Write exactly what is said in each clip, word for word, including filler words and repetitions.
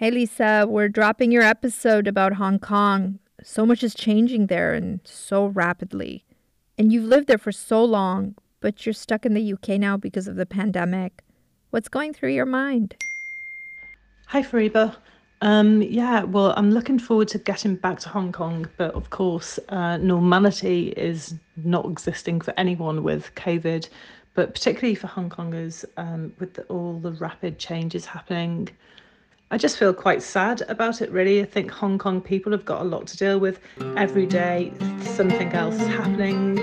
Hey, Lisa, we're dropping your episode about Hong Kong. So much is changing there and so rapidly. And you've lived there for so long, but you're stuck in the U K now because of the pandemic. What's going through your mind? Hi, Fariba. Um, yeah, well, I'm looking forward to getting back to Hong Kong, but of course, uh, normality is not existing for anyone with COVID, but particularly for Hong Kongers, um, with the, all the rapid changes happening. I just feel quite sad about it, really. I think Hong Kong people have got a lot to deal with every day. Something else is happening.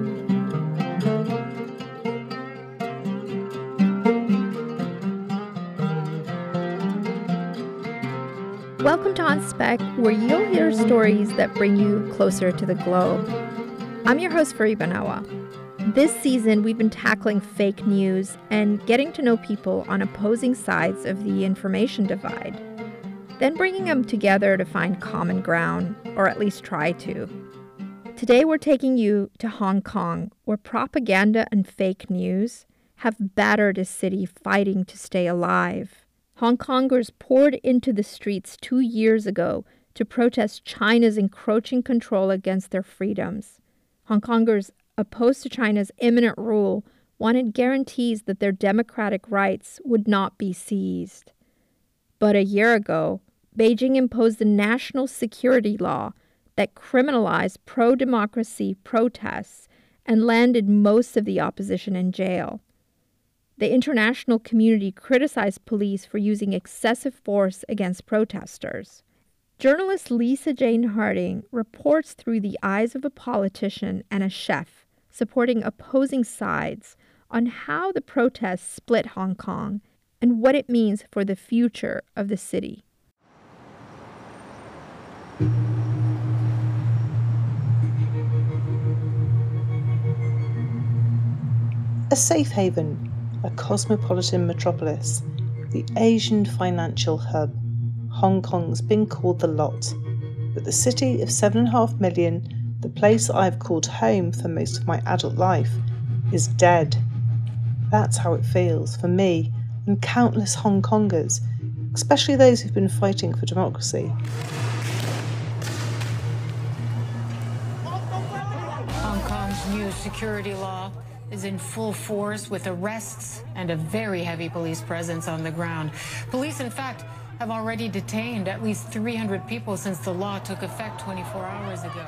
Welcome to On Spec, where you'll hear stories that bring you closer to the globe. I'm your host, Fariba Nawa. This season, we've been tackling fake news and getting to know people on opposing sides of the information divide, then bringing them together to find common ground, or at least try to. Today, we're taking you to Hong Kong, where propaganda and fake news have battered a city fighting to stay alive. Hong Kongers poured into the streets two years ago to protest China's encroaching control against their freedoms. Hong Kongers, opposed to China's imminent rule, wanted guarantees that their democratic rights would not be seized. But a year ago, Beijing imposed a national security law that criminalized pro-democracy protests and landed most of the opposition in jail. The international community criticized police for using excessive force against protesters. Journalist Lisa Jane Harding reports through the eyes of a politician and a chef, supporting opposing sides on how the protests split Hong Kong and what it means for the future of the city. A safe haven, a cosmopolitan metropolis, the Asian financial hub. Hong Kong's been called the lot, but the city of seven and a half million, the place I've called home for most of my adult life, is dead. That's how it feels for me and countless Hong Kongers, especially those who've been fighting for democracy. Hong Kong's new security law is in full force with arrests and a very heavy police presence on the ground. Police, in fact, have already detained at least three hundred people since the law took effect twenty-four hours ago.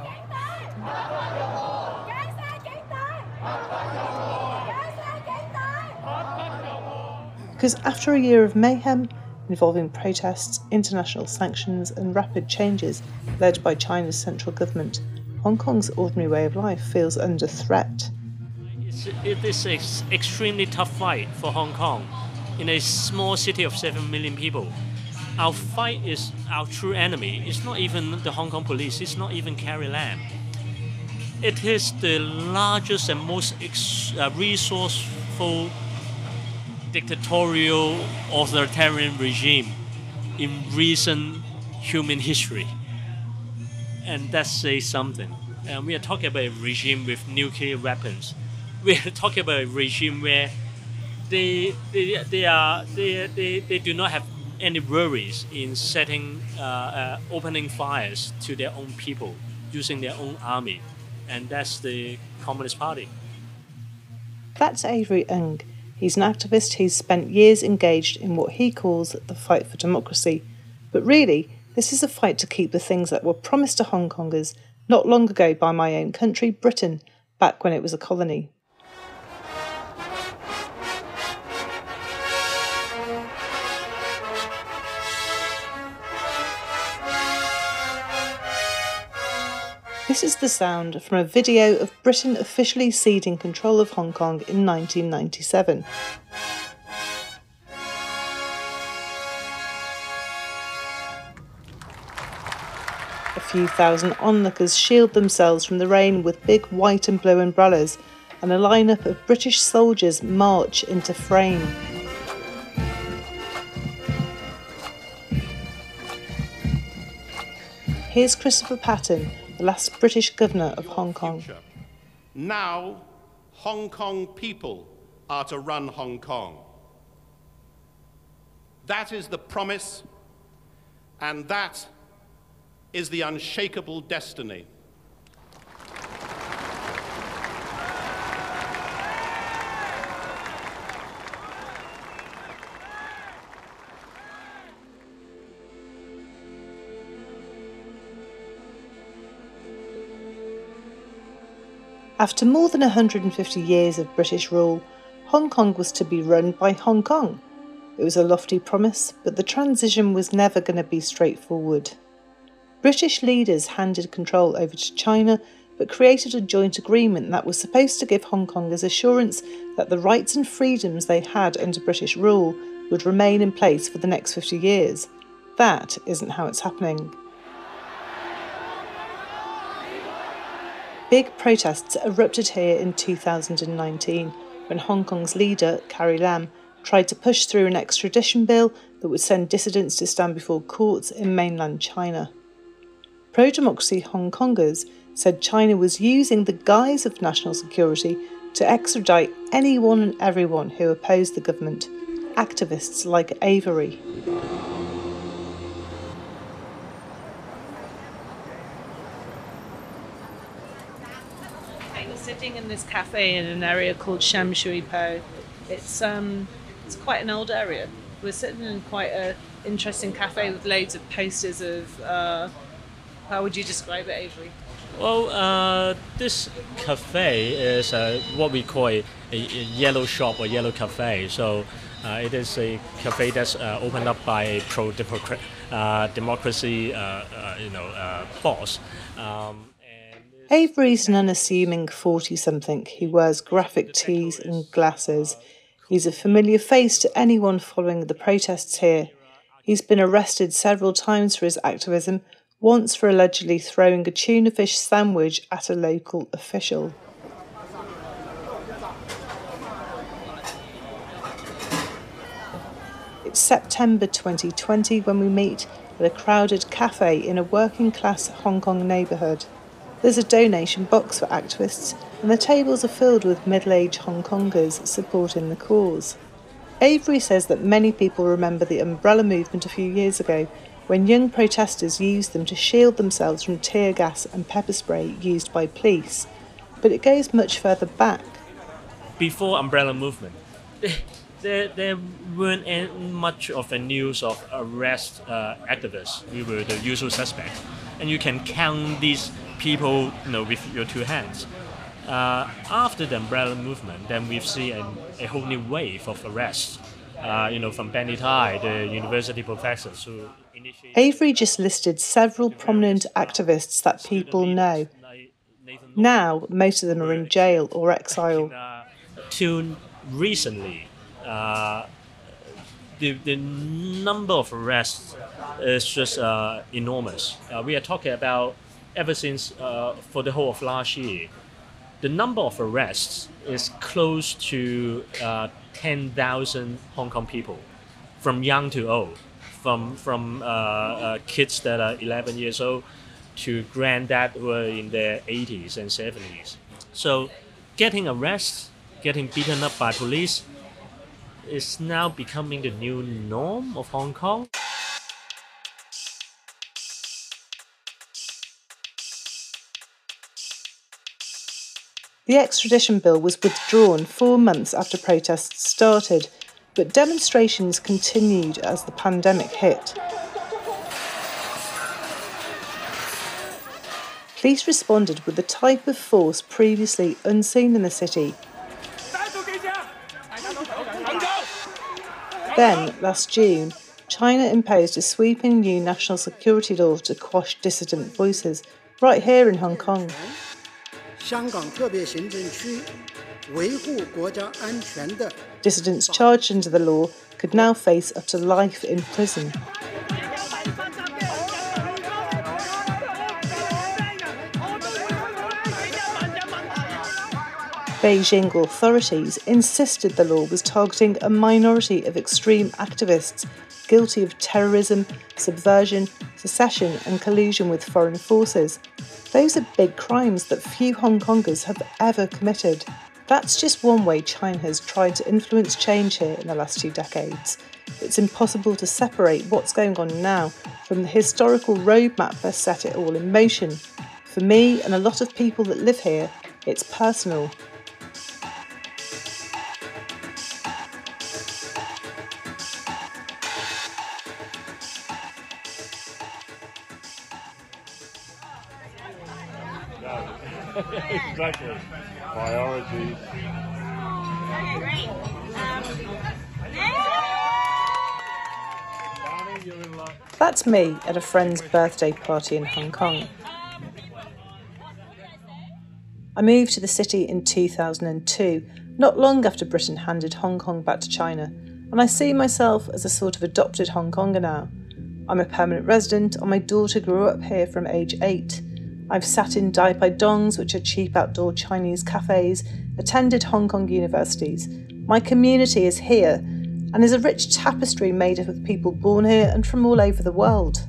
Because after a year of mayhem involving protests, international sanctions and rapid changes led by China's central government, Hong Kong's ordinary way of life feels under threat. It's, it is an extremely tough fight for Hong Kong in a small city of seven million people. Our fight is our true enemy. It's not even the Hong Kong police. It's not even Carrie Lam. It is the largest and most ex- uh, resourceful dictatorial authoritarian regime in recent human history. And that says something. And we are talking about a regime with nuclear weapons. We are talking about a regime where they they, they are they, they, they do not have any worries in setting uh, uh, opening fires to their own people using their own army, and that's the Communist Party. That's Avery Ng. He's an activist who's spent years engaged in what he calls the fight for democracy. But really, this is a fight to keep the things that were promised to Hong Kongers not long ago by my own country, Britain, back when it was a colony. This is the sound from a video of Britain officially ceding control of Hong Kong in nineteen ninety-seven. A few thousand onlookers shield themselves from the rain with big white and blue umbrellas, and a lineup of British soldiers march into frame. Here's Christopher Patten, the last British governor of Hong Kong. Now, Hong Kong people are to run Hong Kong. That is the promise And that is the unshakable destiny. After more than one hundred fifty years of British rule, Hong Kong was to be run by Hong Kong. It was a lofty promise, but the transition was never going to be straightforward. British leaders handed control over to China, but created a joint agreement that was supposed to give Hong Kongers assurance that the rights and freedoms they had under British rule would remain in place for the next fifty years. That isn't how it's happening. Big protests erupted here in two thousand nineteen when Hong Kong's leader, Carrie Lam, tried to push through an extradition bill that would send dissidents to stand before courts in mainland China. Pro-democracy Hong Kongers said China was using the guise of national security to extradite anyone and everyone who opposed the government, activists like Avery. We're sitting in this cafe in an area called Sham Shui Po. It's um, it's quite an old area. We're sitting in quite an interesting cafe with loads of posters of, uh, how would you describe it, Avery? Well, uh, this cafe is uh, what we call a, a yellow shop or yellow cafe. So uh, it is a cafe that's uh, opened up by a pro-democracy uh, democracy, uh, uh, you know, uh, boss. Um, Avery's an unassuming forty-something who wears graphic tees and glasses. He's a familiar face to anyone following the protests here. He's been arrested several times for his activism, once for allegedly throwing a tuna fish sandwich at a local official. It's September twenty twenty when we meet at a crowded cafe in a working-class Hong Kong neighbourhood. There's a donation box for activists, and the tables are filled with middle-aged Hong Kongers supporting the cause. Avery says that many people remember the umbrella movement a few years ago, when young protesters used them to shield themselves from tear gas and pepper spray used by police. But it goes much further back. Before umbrella movement, there, there weren't any, much of a news of arrest uh, activists. We were the usual suspects. And you can count these people, you know, with your two hands. Uh, after the umbrella movement, then we've seen a, a whole new wave of arrests. Uh, you know, from Benny Tai, the university professors who initiated... Avery just listed several prominent activists that people know. Now, most of them are in jail or exile. Till recently, uh, the, the number of arrests is just uh, enormous. Uh, we are talking about, ever since uh, for the whole of last year, the number of arrests is close to uh, ten thousand Hong Kong people, from young to old, from from uh, uh, kids that are eleven years old to granddad who are in their eighties and seventies. So getting arrested, getting beaten up by police is now becoming the new norm of Hong Kong. The extradition bill was withdrawn four months after protests started, but demonstrations continued as the pandemic hit. Police responded with a type of force previously unseen in the city. Then, last June, China imposed a sweeping new national security law to quash dissident voices, right here in Hong Kong. Dissidents charged under the law could now face up to life in prison. Beijing authorities insisted the law was targeting a minority of extreme activists guilty of terrorism, subversion, secession and collusion with foreign forces. Those are big crimes that few Hong Kongers have ever committed. That's just one way China has tried to influence change here in the last two decades. it's impossible to separate what's going on now from the historical roadmap that set it all in motion. For me and a lot of people that live here, it's personal. Exactly. Priorities. Okay, great. Um, That's me at a friend's birthday party in Hong Kong. I moved to the city in two thousand two, not long after Britain handed Hong Kong back to China, and I see myself as a sort of adopted Hong Konger now. I'm a permanent resident, and my daughter grew up here from age eight. I've sat in Dai Pai Dongs, which are cheap outdoor Chinese cafes, attended Hong Kong universities. My community is here, and is a rich tapestry made up of people born here and from all over the world.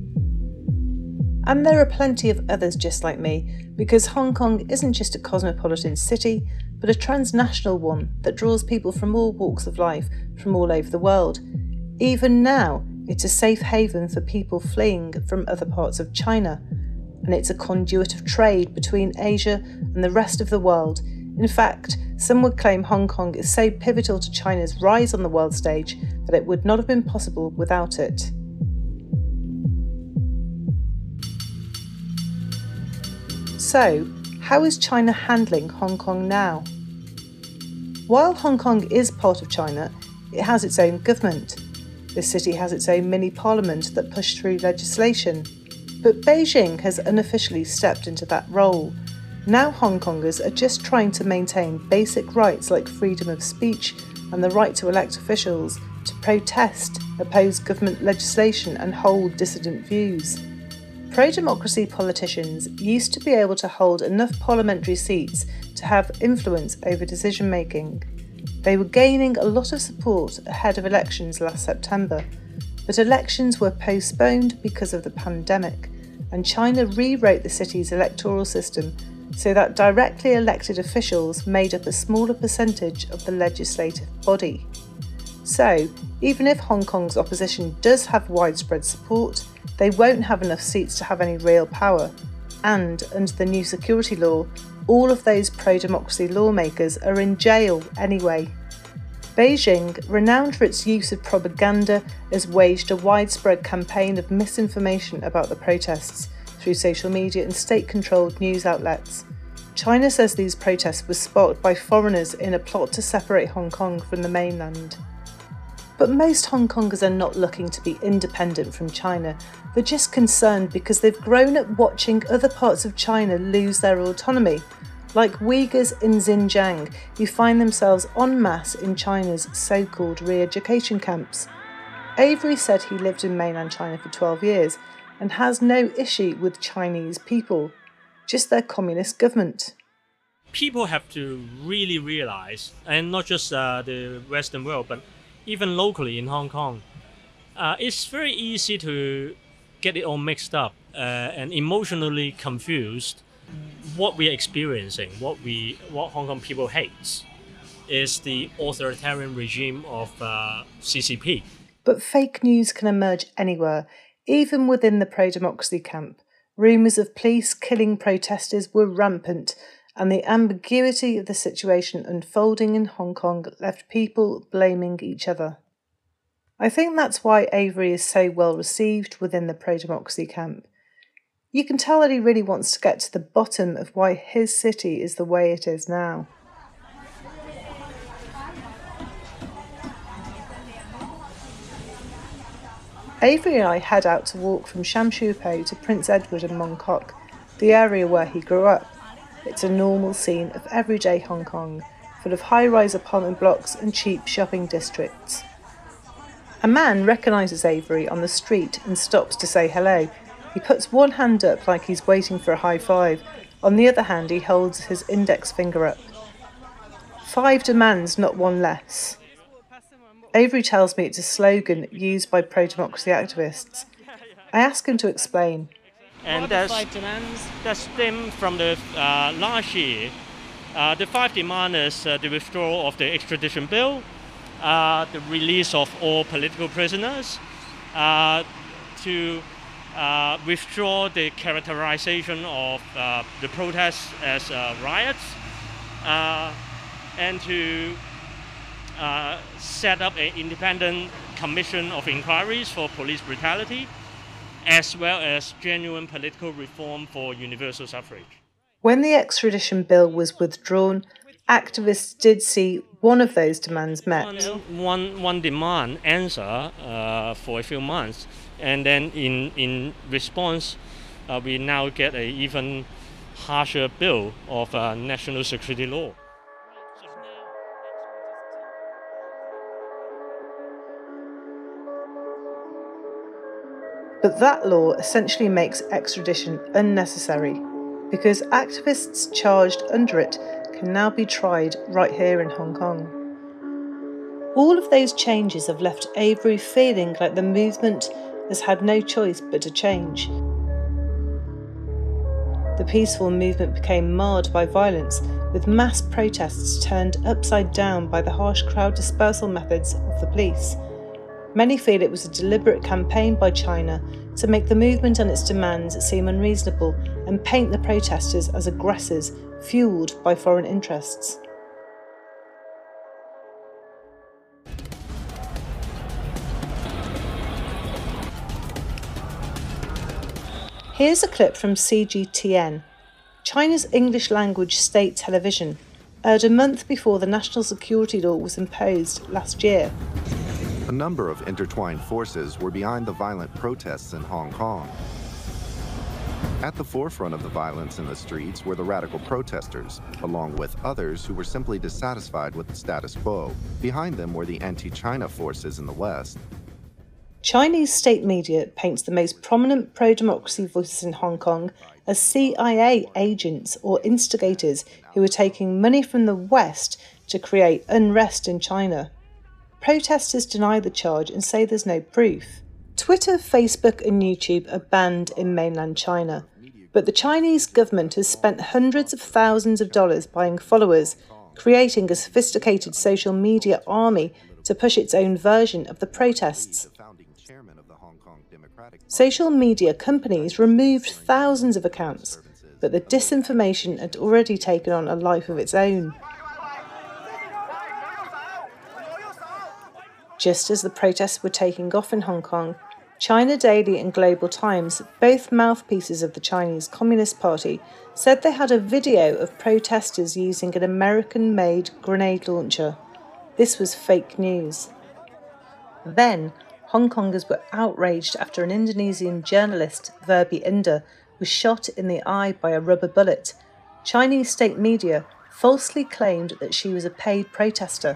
And there are plenty of others just like me, because Hong Kong isn't just a cosmopolitan city, but a transnational one that draws people from all walks of life from all over the world. Even now, it's a safe haven for people fleeing from other parts of China, and it's a conduit of trade between Asia and the rest of the world. In fact, some would claim Hong Kong is so pivotal to China's rise on the world stage that it would not have been possible without it. So, how is China handling Hong Kong now? While Hong Kong is part of China, it has its own government. The city has its own mini parliament that pushed through legislation. But Beijing has unofficially stepped into that role. Now Hong Kongers are just trying to maintain basic rights like freedom of speech and the right to elect officials, to protest, oppose government legislation and hold dissident views. Pro-democracy politicians used to be able to hold enough parliamentary seats to have influence over decision-making. They were gaining a lot of support ahead of elections last September, but elections were postponed because of the pandemic, and China rewrote the city's electoral system so that directly elected officials made up a smaller percentage of the legislative body. So, even if Hong Kong's opposition does have widespread support, they won't have enough seats to have any real power. And, under the new security law, all of those pro-democracy lawmakers are in jail anyway. Beijing, renowned for its use of propaganda, has waged a widespread campaign of misinformation about the protests through social media and state-controlled news outlets. China says these protests were sparked by foreigners in a plot to separate Hong Kong from the mainland. But most Hong Kongers are not looking to be independent from China. They're just concerned because they've grown up watching other parts of China lose their autonomy, like Uyghurs in Xinjiang, who find themselves en masse in China's so-called re-education camps. Avery said he lived in mainland China for twelve years and has no issue with Chinese people, just their communist government. People have to really realize, and not just uh, the Western world, but even locally in Hong Kong, uh, it's very easy to get it all mixed up uh, and emotionally confused. What we are experiencing, what we, what Hong Kong people hates, is the authoritarian regime of uh, C C P. But fake news can emerge anywhere, even within the pro-democracy camp. Rumours of police killing protesters were rampant, and the ambiguity of the situation unfolding in Hong Kong left people blaming each other. I think that's why Avery is so well received within the pro-democracy camp. You can tell that he really wants to get to the bottom of why his city is the way it is now. Avery and I head out to walk from Sham Shui Po to Prince Edward and Mong Kok, the area where he grew up. It's a normal scene of everyday Hong Kong, full of high-rise apartment blocks and cheap shopping districts. A man recognises Avery on the street and stops to say hello. He puts one hand up like he's waiting for a high five. On the other hand, he holds his index finger up. Five demands, not one less. Avery tells me it's a slogan used by pro-democracy activists. I ask him to explain. And that's, that stemmed from the uh, last year. Uh, the five demand is uh, the withdrawal of the extradition bill, uh, the release of all political prisoners, uh, to uh, withdraw the characterization of uh, the protests as uh, riots, uh, and to uh, set up an independent commission of inquiries for police brutality, as well as genuine political reform for universal suffrage. When the extradition bill was withdrawn, activists did see one of those demands met. One, one, one demand answer uh, for a few months, and then in, in response, uh, we now get an even harsher bill of uh, national security law. But that law essentially makes extradition unnecessary, because activists charged under it can now be tried right here in Hong Kong. All of those changes have left Avery feeling like the movement has had no choice but to change. The peaceful movement became marred by violence, with mass protests turned upside down by the harsh crowd dispersal methods of the police. Many feel it was a deliberate campaign by China to make the movement and its demands seem unreasonable and paint the protesters as aggressors fuelled by foreign interests. Here's a clip from C G T N, China's English language state television, aired a month before the national security law was imposed last year. A number of intertwined forces were behind the violent protests in Hong Kong. At the forefront of the violence in the streets were the radical protesters, along with others who were simply dissatisfied with the status quo. Behind them were the anti-China forces in the West. Chinese state media paints the most prominent pro-democracy voices in Hong Kong as C I A agents or instigators who are taking money from the West to create unrest in China. Protesters deny the charge and say there's no proof. Twitter, Facebook and YouTube are banned in mainland China, but the Chinese government has spent hundreds of thousands of dollars buying followers, creating a sophisticated social media army to push its own version of the protests. Social media companies removed thousands of accounts, but the disinformation had already taken on a life of its own. Just as the protests were taking off in Hong Kong, China Daily and Global Times, both mouthpieces of the Chinese Communist Party, said they had a video of protesters using an American-made grenade launcher. This was fake news. Then, Hong Kongers were outraged after an Indonesian journalist, Verbi Indah, was shot in the eye by a rubber bullet. Chinese state media falsely claimed that she was a paid protester.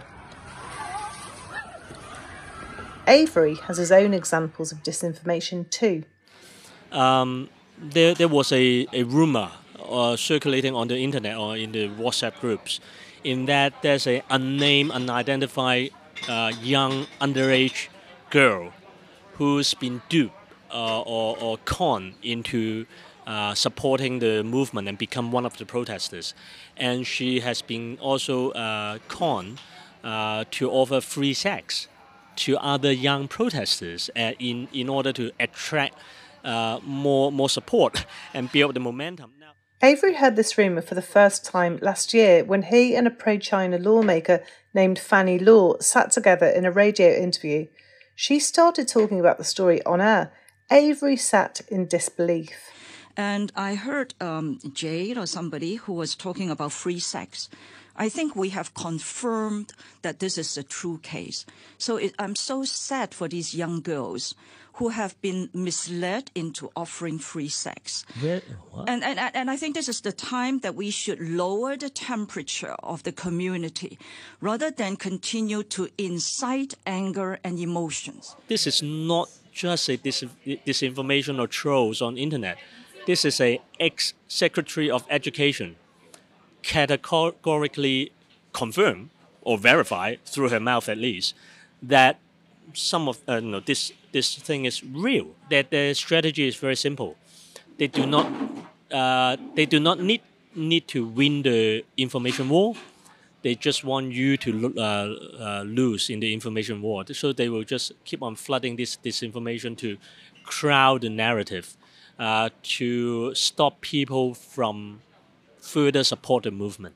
Avery has his own examples of disinformation too. Um, there, there was a, a rumor uh, circulating on the internet or in the WhatsApp groups, in that there's an unnamed, unidentified uh, young underage girl who's been duped uh, or, or conned into uh, supporting the movement and become one of the protesters. And she has been also uh, conned uh, to offer free sex to other young protesters uh, in, in order to attract uh, more, more support and build the momentum. Now, Avery heard this rumour for the first time last year when he and a pro-China lawmaker named Fanny Law sat together in a radio interview. She started talking about the story on air. Avery sat in disbelief. And I heard um, Jade or somebody who was talking about free sex. I think we have confirmed that this is a true case. So it, I'm so sad for these young girls who have been misled into offering free sex. Where, what? And, and, and I think this is the time that we should lower the temperature of the community rather than continue to incite anger and emotions. This is not just a dis disinformation or trolls on internet. This is a ex-secretary of education categorically confirm or verify through her mouth at least that some of uh, no this this thing is real. That their strategy is very simple. They do not uh, they do not need need to win the information war. They just want you to uh, uh, lose in the information war. So they will just keep on flooding this disinformation to crowd the narrative, uh, to stop people from further support the movement.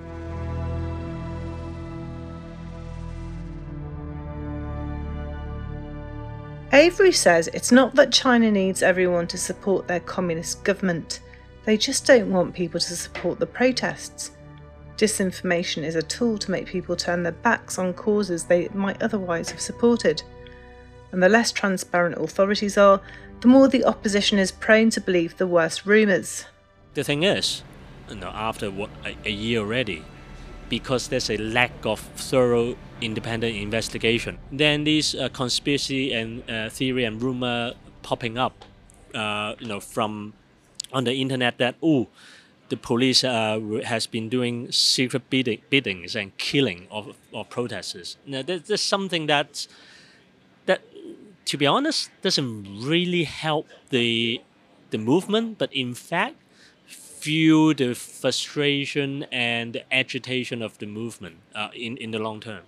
Avery says it's not that China needs everyone to support their communist government. They just don't want people to support the protests. Disinformation is a tool to make people turn their backs on causes they might otherwise have supported. And the less transparent authorities are, the more the opposition is prone to believe the worst rumours. The thing is, you know, after what, a, a year already, because there's a lack of thorough independent investigation, then these uh, conspiracy and uh, theory and rumor popping up, uh, you know, from on the internet that oh, the police uh, has been doing secret bidding, biddings and killing of, of protesters. Now, there's, there's something that that, to be honest, doesn't really help the the movement, but in fact fuel the frustration and the agitation of the movement uh, in, in the long term.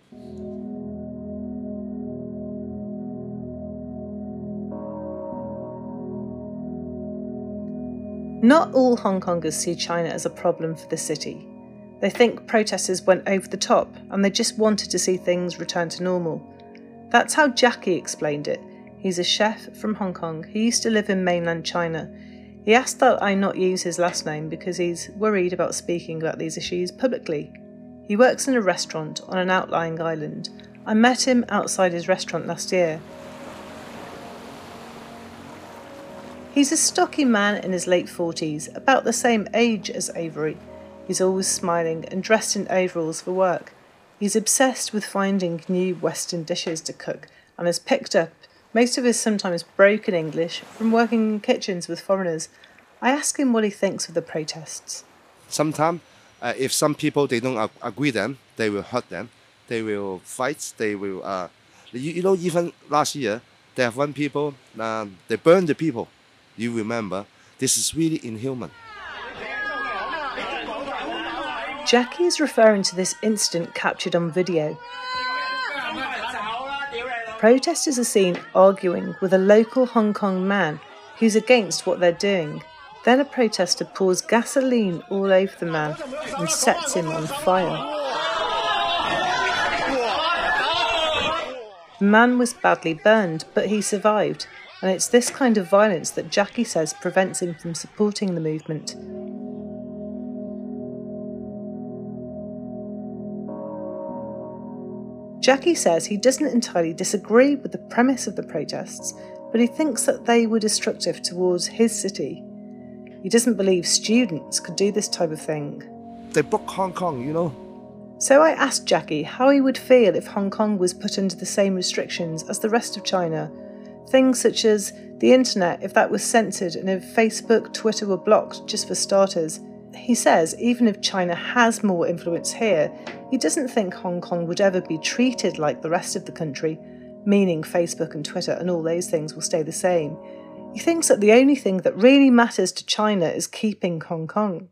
Not all Hong Kongers see China as a problem for the city. They think protesters went over the top and they just wanted to see things return to normal. That's how Jackie explained it. He's a chef from Hong Kong who used to live in mainland China. He asked that I not use his last name because he's worried about speaking about these issues publicly. He works in a restaurant on an outlying island. I met him outside his restaurant last year. He's a stocky man in his late forties, about the same age as Avery. He's always smiling and dressed in overalls for work. He's obsessed with finding new Western dishes to cook and has picked up most of his sometimes broken English from working in kitchens with foreigners. I ask him what he thinks of the protests. Sometimes, uh, if some people they don't ag- agree them, they will hurt them. They will fight. They will. Uh, you, you know, even last year, they have one people. Uh, they burned the people. You remember? This is really inhuman. Jackie is referring to this incident captured on video. Protesters are seen arguing with a local Hong Kong man who's against what they're doing. Then a protester pours gasoline all over the man and sets him on fire. The man was badly burned, but he survived, and it's this kind of violence that Jackie says prevents him from supporting the movement. Jackie says he doesn't entirely disagree with the premise of the protests, but he thinks that they were destructive towards his city. He doesn't believe students could do this type of thing. They broke Hong Kong, you know. So I asked Jackie how he would feel if Hong Kong was put under the same restrictions as the rest of China. Things such as the internet, if that was censored, and if Facebook, Twitter were blocked, just for starters. He says even if China has more influence here, he doesn't think Hong Kong would ever be treated like the rest of the country, meaning Facebook and Twitter and all those things will stay the same. He thinks that the only thing that really matters to China is keeping Hong Kong.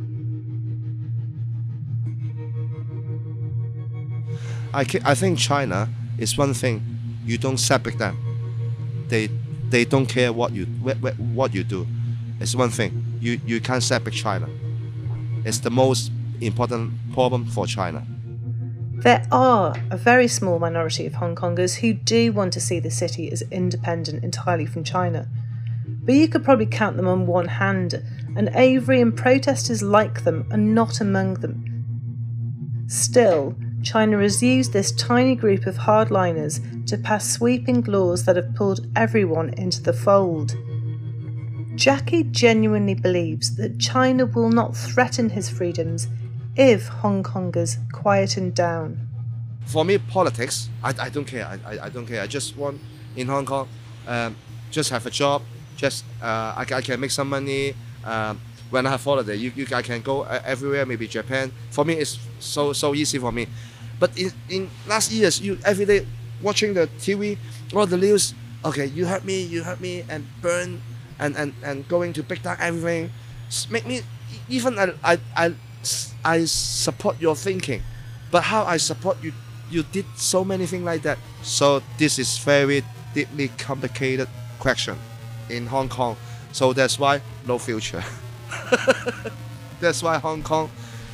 I, I think China is one thing. You don't separate them. They they don't care what you what you do. It's one thing. You you can't separate China. It's the most important problem for China. There are a very small minority of Hong Kongers who do want to see the city as independent entirely from China. But you could probably count them on one hand, and Avery and protesters like them are not among them. Still, China has used this tiny group of hardliners to pass sweeping laws that have pulled everyone into the fold. Jackie genuinely believes that China will not threaten his freedoms if Hong Kongers quieten down. For me, politics, I, I don't care. I, I, I don't care. I just want in Hong Kong, um, just have a job, just uh, I, I can make some money. Um, when I have holiday, you, you I can go everywhere, maybe Japan. For me, it's so so easy for me. But in, in last years, you every day watching the T V or the news, okay, you hurt me, you hurt me, and burn, and, and, and going to break down everything, make me even I I I, I support your thinking. But how I support you, you did so many things like that. So this is very deeply complicated question in Hong Kong. So that's why no future. That's why Hong Kong,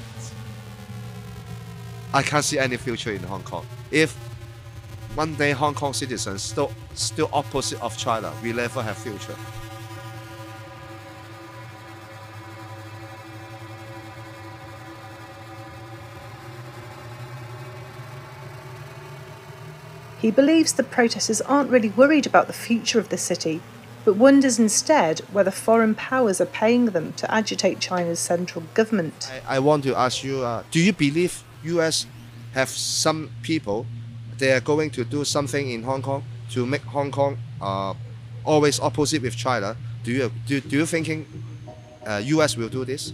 I can't see any future in Hong Kong. If one day Hong Kong citizens still still opposite of China, we never have future. He believes the protesters aren't really worried about the future of the city, but wonders instead whether foreign powers are paying them to agitate China's central government. I, I want to ask you, uh, do you believe U S have some people, they are going to do something in Hong Kong to make Hong Kong uh, always opposite with China? Do you, do, do you thinking uh, U S will do this?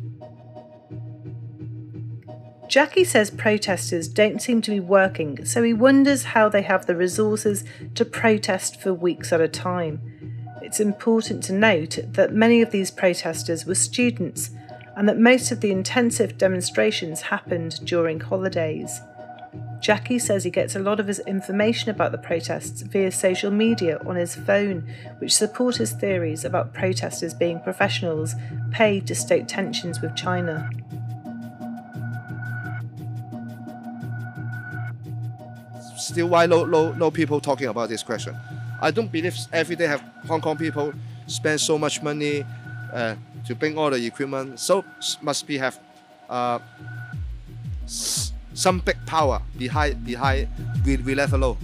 Jackie says protesters don't seem to be working, so he wonders how they have the resources to protest for weeks at a time. It's important to note that many of these protesters were students and that most of the intensive demonstrations happened during holidays. Jackie says he gets a lot of his information about the protests via social media on his phone, which support his theories about protesters being professionals paid to stoke tensions with China. Still, why no, no, no people talking about this question? I don't believe every day have Hong Kong people spend so much money uh, to bring all the equipment. So must be have uh, some big power behind behind. We we never know.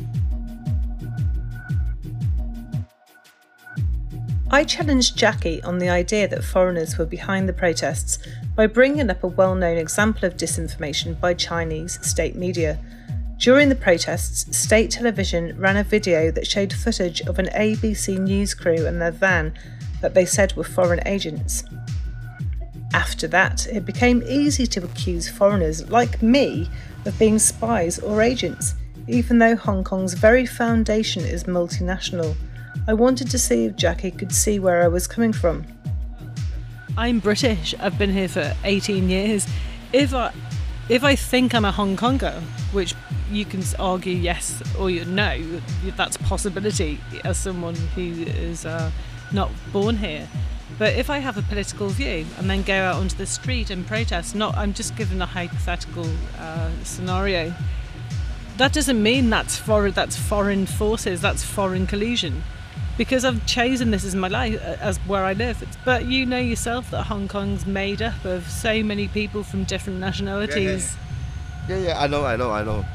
I challenged Jackie on the idea that foreigners were behind the protests by bringing up a well-known example of disinformation by Chinese state media. During the protests, state television ran a video that showed footage of an A B C News crew and their van that they said were foreign agents. After that, it became easy to accuse foreigners like me of being spies or agents, even though Hong Kong's very foundation is multinational. I wanted to see if Jackie could see where I was coming from. I'm British. I've been here for eighteen years. If I, if I think I'm a Hong Konger, which you can argue yes or no, that's a possibility as someone who is uh, not born here. But if I have a political view and then go out onto the street and protest, not I'm just given a hypothetical uh, scenario, that doesn't mean that's foreign, that's foreign forces, that's foreign collusion. Because I've chosen this as my life, as where I live. But you know yourself that Hong Kong's made up of so many people from different nationalities. Yeah, yeah, yeah, yeah I know, I know, I know.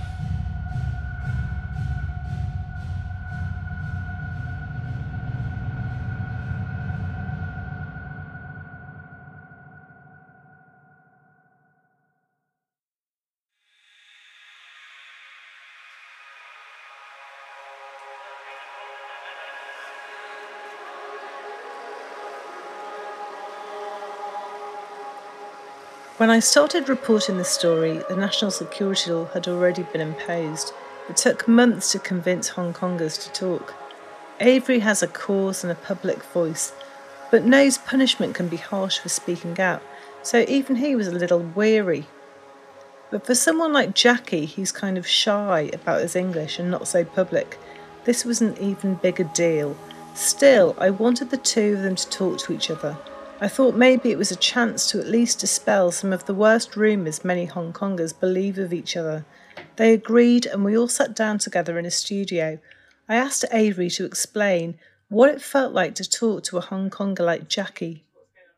When I started reporting the story, the national security law had already been imposed. It took months to convince Hong Kongers to talk. Avery has a cause and a public voice, but knows punishment can be harsh for speaking out, so even he was a little weary. But for someone like Jackie, who's kind of shy about his English and not so public, this was an even bigger deal. Still, I wanted the two of them to talk to each other. I thought maybe it was a chance to at least dispel some of the worst rumours many Hong Kongers believe of each other. They agreed and we all sat down together in a studio. I asked Avery to explain what it felt like to talk to a Hong Konger like Jackie.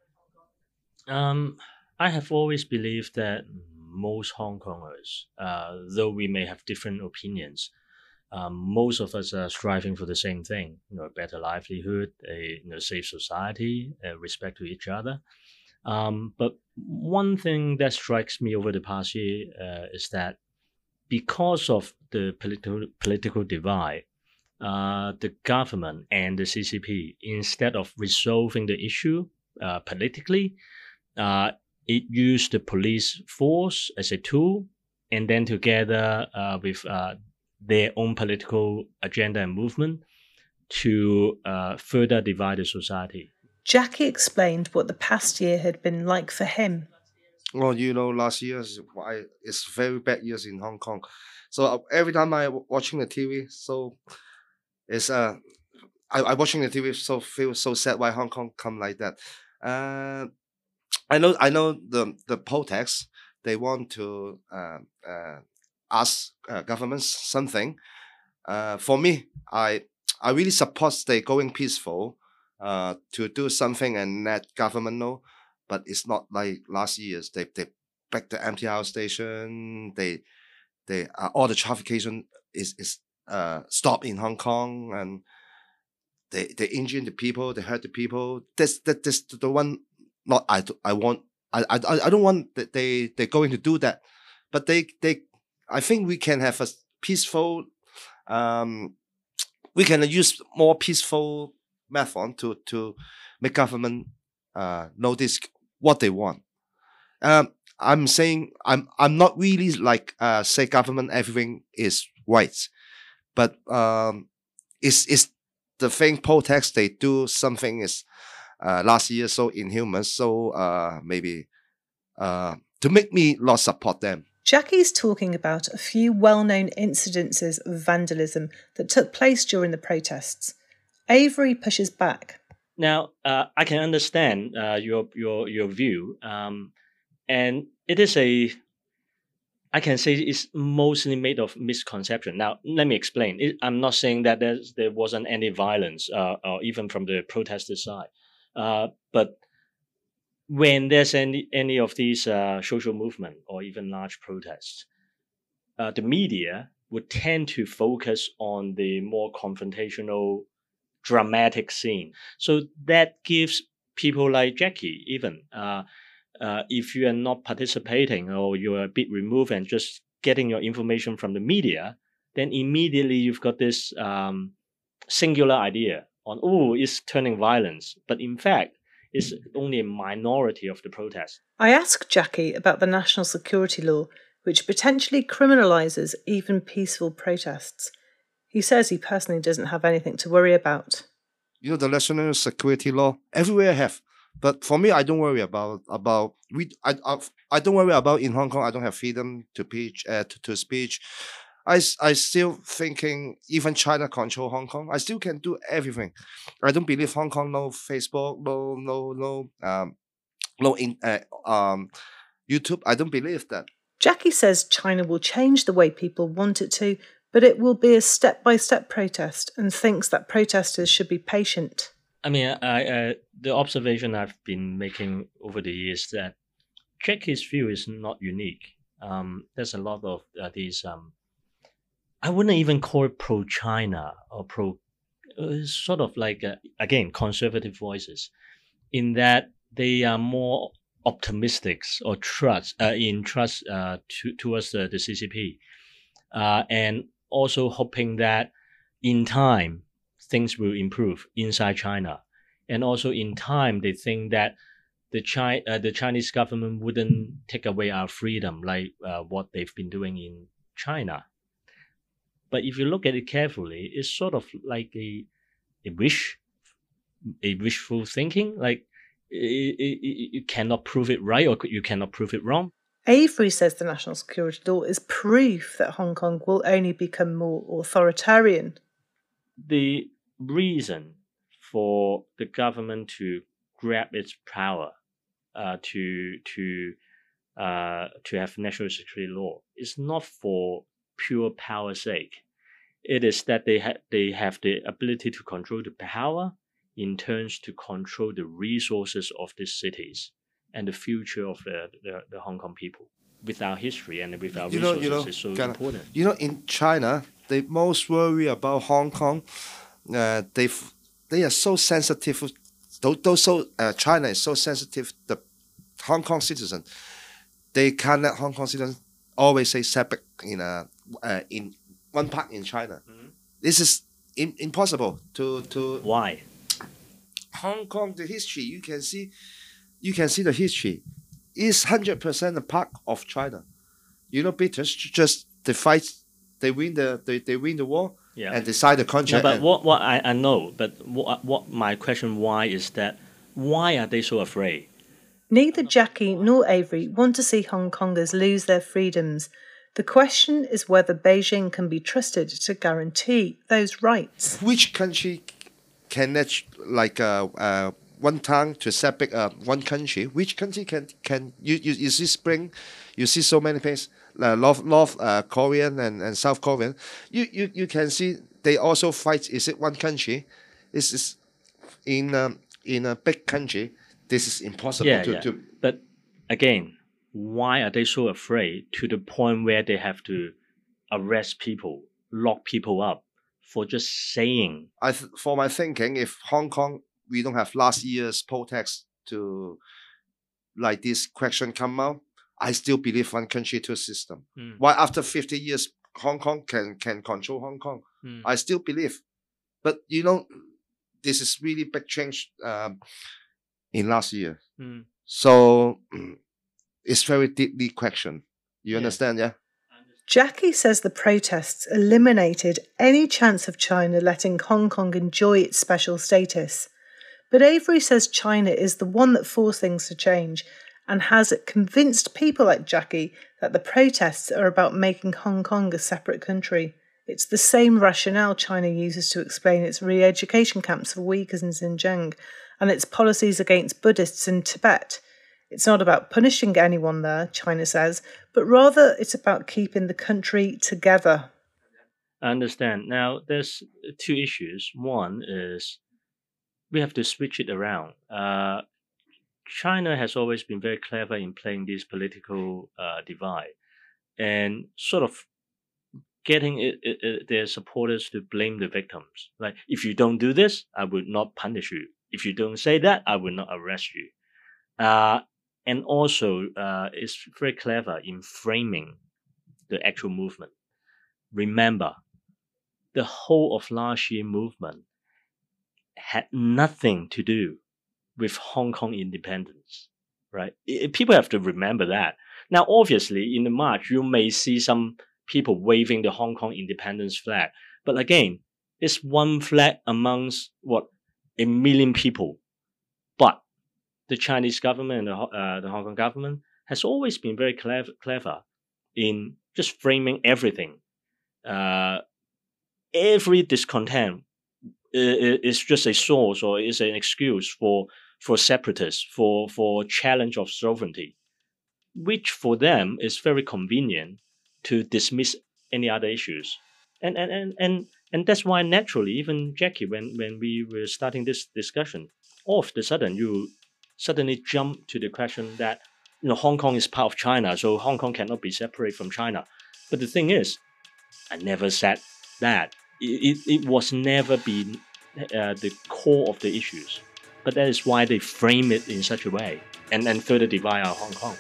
Um, I have always believed that most Hong Kongers, uh, though we may have different opinions, Um, most of us are striving for the same thing, you know, a better livelihood, a you know, safe society, uh, respect to each other. Um, but one thing that strikes me over the past year uh, is that because of the political political divide, uh, the government and the C C P, instead of resolving the issue uh, politically, uh, it used the police force as a tool, and then together uh, with uh, their own political agenda and movement to uh, further divide the society. Jackie explained what the past year had been like for him. well, you know, last year is why it's very bad years in Hong Kong. So uh, every time I w- watching the T V, so it's uh, I, I watching the T V, so feel so sad why Hong Kong come like that. Uh, I know, I know the the protest. They want to uh, uh, ask uh, governments something. Uh, for me, I I really support they going peaceful uh, to do something and let government know. But it's not like last year's. They they back the M T R station. They they uh, all the traffication is is uh stopped in Hong Kong, and they they injure the people. They hurt the people. This that this the one. Not I I want I I I don't want that they they're going to do that, but they they I think we can have a peaceful um we can use more peaceful method to to make government uh notice what they want. Um, I'm saying I'm I'm not really like uh say government everything is right, but um it's it's the thing protest they do something is. Uh, last year so inhuman, so uh, maybe uh, to make me not support them. Jackie's talking about a few well-known incidences of vandalism that took place during the protests. Avery pushes back. Now, uh, I can understand uh, your your your view, um, and it is a, I can say it's mostly made of misconception. Now, let me explain. It, I'm not saying that there's, there wasn't any violence, uh, or even from the protesters' side. Uh, but when there's any any of these uh, social movement or even large protests, uh, the media would tend to focus on the more confrontational, dramatic scene. So that gives people like Jackie, even uh, uh, if you are not participating or you're a bit removed and just getting your information from the media, then immediately you've got this um, singular idea on, oh, it's turning violence. But in fact, it's only a minority of the protest. I asked Jackie about the national security law, which potentially criminalises even peaceful protests. He says he personally doesn't have anything to worry about. You know, the national security law, everywhere have. But for me, I don't worry about, about we. I, I, I don't worry about in Hong Kong, I don't have freedom to, preach, uh, to, to speech. I, I still thinking even China control Hong Kong. I still can do everything. I don't believe Hong Kong no Facebook, no no no um no in uh, um YouTube. I don't believe that. Jackie says China will change the way people want it to, but it will be a step-by-step protest, and thinks that protesters should be patient. I mean, I, uh, the observation I've been making over the years that Jackie's view is not unique. Um, there's a lot of uh, these. Um, I wouldn't even call it pro-China or pro, uh, sort of like, uh, again, conservative voices, in that they are more optimistic or trust uh, in trust uh, to, towards the, the C C P, uh, and also hoping that in time things will improve inside China, and also in time they think that the Chi- uh, the Chinese government wouldn't take away our freedom like uh, what they've been doing in China. But if you look at it carefully, it's sort of like a, a wish, a wishful thinking. Like it, it, you cannot prove it right or you cannot prove it wrong. Avery says the national security law is proof that Hong Kong will only become more authoritarian. The reason for the government to grab its power, uh, to to uh, to have national security law is not for pure power's sake. It is that they ha- they have the ability to control the power, in turns to control the resources of these cities and the future of the, the, the Hong Kong people. With our history and with our you know, resources, you know, is so Ghana, important. You know, in China, they most worry about Hong Kong. Uh, they they are so sensitive. Those, those so uh, China is so sensitive. The Hong Kong citizen, they can't let Hong Kong citizens always say setback in a uh, in one part in China. Mm-hmm. This is in, impossible to to. Why? Hong Kong, the history you can see, you can see the history is hundred percent a part of China. You know, British just they fight, they win the they, they win the war, yeah. and they sign the contract. No, but what what I, I know, but what what my question why is that why are they so afraid? Neither Jackie nor Avery want to see Hong Kongers lose their freedoms. The question is whether Beijing can be trusted to guarantee those rights. Which country can let like uh, uh, one tongue to separate uh, one country? Which country can can you you, you see Spring? You see so many places, uh, North North uh, Korean and, and South Korean. You, you you can see they also fight. Is it one country? This is in um, in a big country. This is impossible yeah, to, yeah. to. But again, why are they so afraid to the point where they have to arrest people, lock people up for just saying? I th- for my thinking, if Hong Kong, we don't have last year's protest to like this question come out, I still believe one country, two system. Mm. Why after fifty years, Hong Kong can, can control Hong Kong? Mm. I still believe. But, you know, this is really big change um, in last year. Mm. So it's very deeply questioned. You Yeah. understand, yeah? Jackie says the protests eliminated any chance of China letting Hong Kong enjoy its special status. But Avery says China is the one that forced things to change and has convinced people like Jackie that the protests are about making Hong Kong a separate country. It's the same rationale China uses to explain its re-education camps for Uyghurs in Xinjiang and its policies against Buddhists in Tibet. It's not about punishing anyone there, China says, but rather it's about keeping the country together. I understand. Now, there's two issues. One is we have to switch it around. Uh, China has always been very clever in playing this political uh, divide and sort of getting it, it, it, their supporters to blame the victims. Like, if you don't do this, I will not punish you. If you don't say that, I will not arrest you. Uh, and also, uh, it's very clever in framing the actual movement. Remember, the whole of last year movement had nothing to do with Hong Kong independence, right? It, people have to remember that. Now, obviously, in the march, you may see some people waving the Hong Kong independence flag. But again, it's one flag amongst, what, a million people. But the Chinese government and the, uh, the Hong Kong government has always been very clever, clever in just framing everything. Uh, every discontent is just a source or is an excuse for for separatists, for for challenge of sovereignty, which for them is very convenient to dismiss any other issues. And and and and, and that's why naturally, even Jackie, when, when we were starting this discussion, all of a sudden you suddenly jump to the question that, you know, Hong Kong is part of China, so Hong Kong cannot be separate from China. But the thing is, I never said that. It, it, it was never been uh, the core of the issues. But that is why they frame it in such a way and then further divide our Hong Kong.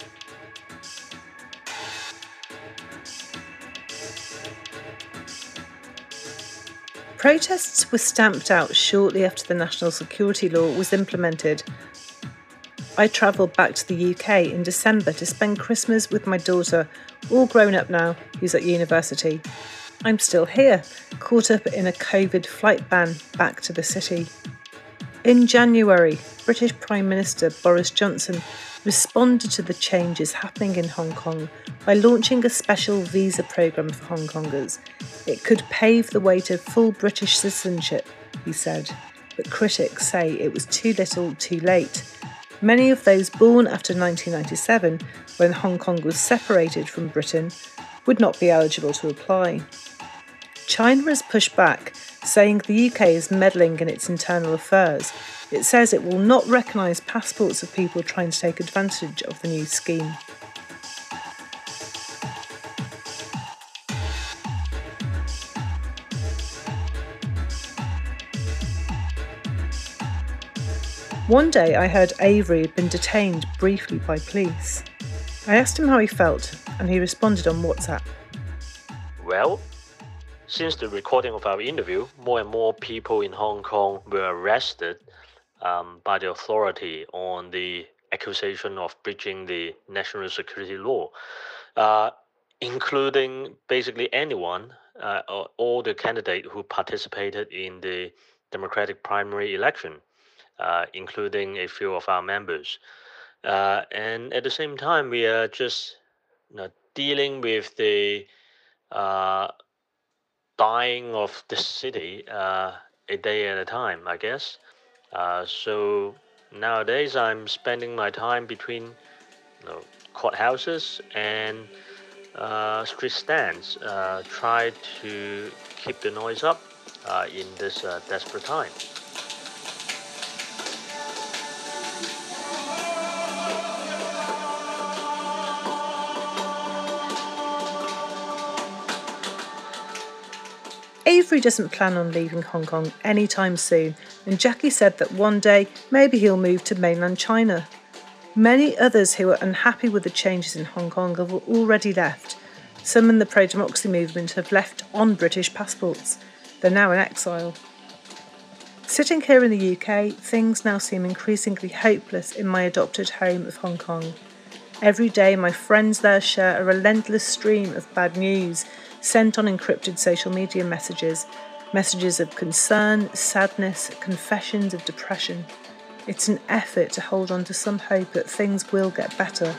Protests were stamped out shortly after the national security law was implemented. I travelled back to the U K in December to spend Christmas with my daughter, all grown up now, who's at university. I'm still here, caught up in a COVID flight ban back to the city. In January, British Prime Minister Boris Johnson responded to the changes happening in Hong Kong by launching a special visa programme for Hong Kongers. It could pave the way to full British citizenship, he said, but critics say it was too little, too late. Many of those born after nineteen ninety-seven, when Hong Kong was separated from Britain, would not be eligible to apply. China has pushed back, saying the U K is meddling in its internal affairs. It says it will not recognise passports of people trying to take advantage of the new scheme. One day I heard Avery had been detained briefly by police. I asked him how he felt, and he responded on WhatsApp. Well, since the recording of our interview, more and more people in Hong Kong were arrested um, by the authority on the accusation of breaching the national security law, uh, including basically anyone, uh, all the candidates who participated in the Democratic primary election, uh, including a few of our members. Uh, and at the same time, we are just you know, dealing with the uh, dying of the city uh, a day at a time, I guess. Uh, so nowadays, I'm spending my time between you know, courthouses and uh, street stands. Uh, try to keep the noise up uh, in this uh, desperate time. Avery doesn't plan on leaving Hong Kong anytime soon, and Jackie said that one day maybe he'll move to mainland China. Many others who are unhappy with the changes in Hong Kong have already left. Some in the pro-democracy movement have left on British passports. They're now in exile. Sitting here in the U K, things now seem increasingly hopeless in my adopted home of Hong Kong. Every day my friends there share a relentless stream of bad news, sent on encrypted social media messages, messages of concern, sadness, confessions of depression. It's an effort to hold on to some hope that things will get better.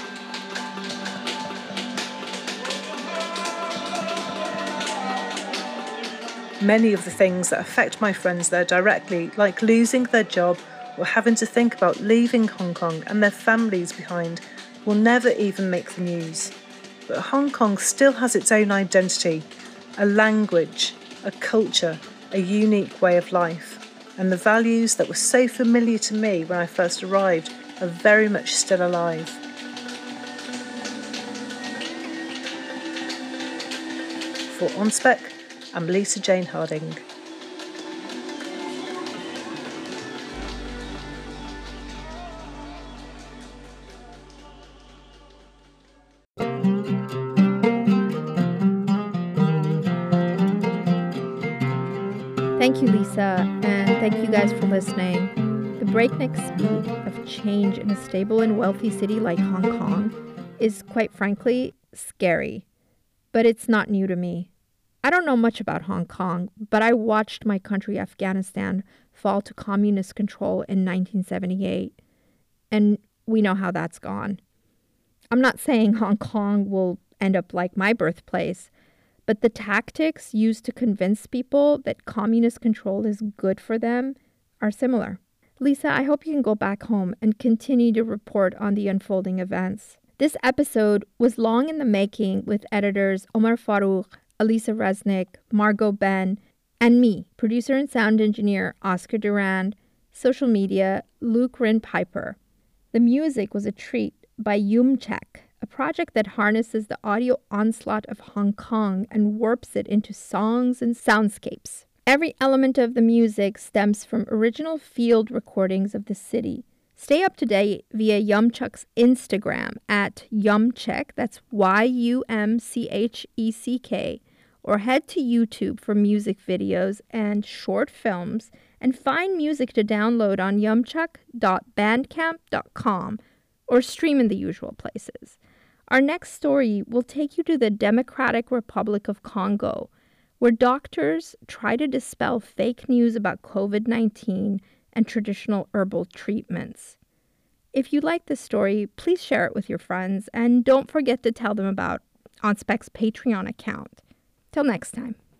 Many of the things that affect my friends there directly, like losing their job or having to think about leaving Hong Kong and their families behind, will never even make the news. But Hong Kong still has its own identity, a language, a culture, a unique way of life, and the values that were so familiar to me when I first arrived are very much still alive. For On Spec, I'm Lisa Jane Harding. Thank you, Lisa, and thank you guys for listening. The breakneck speed of change in a stable and wealthy city like Hong Kong is, quite frankly, scary. But it's not new to me. I don't know much about Hong Kong, but I watched my country, Afghanistan, fall to communist control in nineteen seventy-eight. And we know how that's gone. I'm not saying Hong Kong will end up like my birthplace, but the tactics used to convince people that communist control is good for them are similar. Lisa, I hope you can go back home and continue to report on the unfolding events. This episode was long in the making with editors Omar Farouk, Elisa Resnick, Margot Ben, and me, producer and sound engineer Oscar Durand, social media Luke Rin Piper. The music was a treat by Yumchek, a project that harnesses the audio onslaught of Hong Kong and warps it into songs and soundscapes. Every element of the music stems from original field recordings of the city. Stay up to date via Yumchek's Instagram at Yumcheck, that's Y U M C H E C K, or head to YouTube for music videos and short films, and find music to download on yumcheck dot bandcamp dot com or stream in the usual places. Our next story will take you to the Democratic Republic of Congo, where doctors try to dispel fake news about covid nineteen and traditional herbal treatments. If you like this story, please share it with your friends, and don't forget to tell them about OnSpec's Patreon account. Till next time.